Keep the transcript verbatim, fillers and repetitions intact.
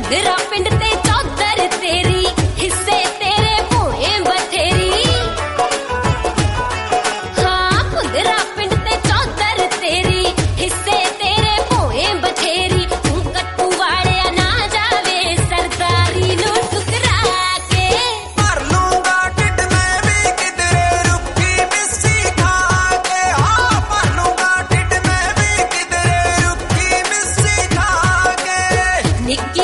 पुंदरा पिंड ते चौधर तेरी हिस्से तेरे भोए बथेरी हाँ पुंदरा पिंड ते चौधर तेरी हिस्से तेरे भोए बथेरी तू कट्टू वाले ना जावे सरदारी नु ठुकरा के भर लूंगा टिड मैं भी किधरे रुखी मिस्सी खा के हाँ भर लूंगा टिड मैं भी किधरे रुखी मिस्सी खा के निक्की